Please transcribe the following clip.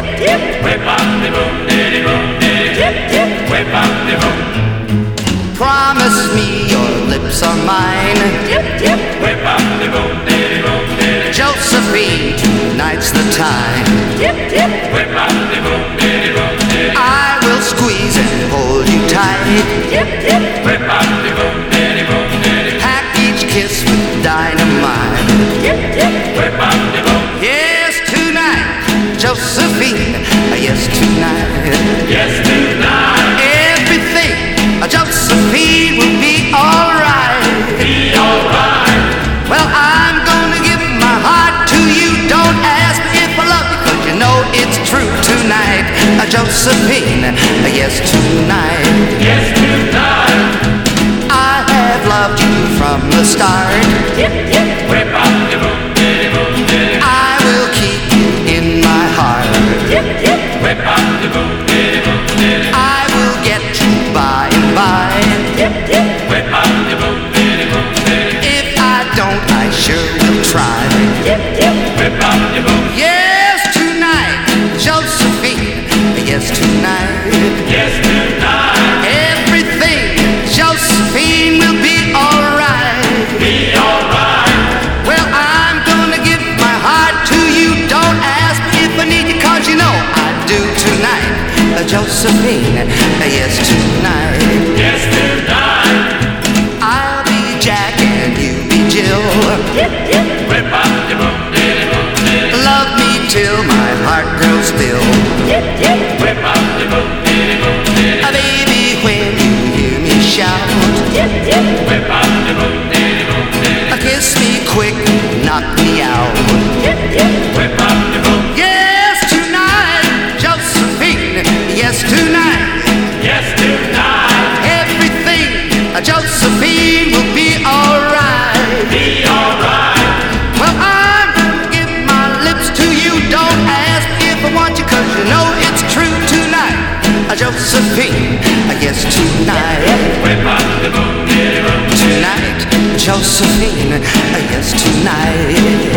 Tip, tip. Whip-a-de-boom, diddy-boom, diddy. Tip, tip. Whip-a-de-boom. Promise me your lips are mine. Tip, tip. Whip-a-de-boom, diddy-boom, diddy. Josephine, tonight's the time. Tip, tip. Whip-a-de-boom, diddy-boom, diddy. I will squeeze and hold you tight. Tip, tip. Whip-a-de-boom, diddy-boom, diddy. Pack each kiss with dynamite. Tip, tip. Whip-a-de-boom. Yes, tonight, Josephine. Yes, tonight. Yes, tonight. Everything, Josephine, will be alright. Be alright. Well, I'm gonna give my heart to you. Don't ask me if I love you, 'cause you know it's true tonight. Josephine, yes, tonight. Yes, tonight. I have loved you from the start. Tip, tip. Whip-a-de-boom, diddy-boom, diddy. I will keep you in my heart. Tip, tip. Whip-a-de-boom, diddy-boom, diddy. I will get you by and by. Tip, tip. Whip-a-de-boom, diddy-boom, diddy. If I don't, I sure will try. Tip, tip. Whip-a-de-boom. Yes, tonight, Josephine. Yes, tonight. Yes, tonight. Everything, Josephine, will be alright. Be alright. Well, I'm gonna give my heart to you. Don't ask me if I need you, 'cause you know I do tonight. Josephine, yes, tonight. Yes, tonight. I'll be Jack and you be Jill. Tip, tip. Whip-a-de-boom, diddy-boom, diddy. Love me till my heart grows still. Tip, tip. Whip-a-de-boom, diddy-boom, diddy. Baby, when you hear me shout, Tip, tip. Whip-a-de-boom, diddy-boom, diddy. kiss me quick, knock me out. Tip, tip. Whip-a-de-boom. Yes, tonight, Josephine. Yes, tonight. Yes, tonight. Everything, Josephine, will be alright. Be alright. Well, I'm gonna give my lips to you. Don't ask me if I want you, 'cause you know it's true tonight. Josephine, yes, tonight. Whip-a-de-boom, diddy-boom. Tonight, Josephine, yes, tonight.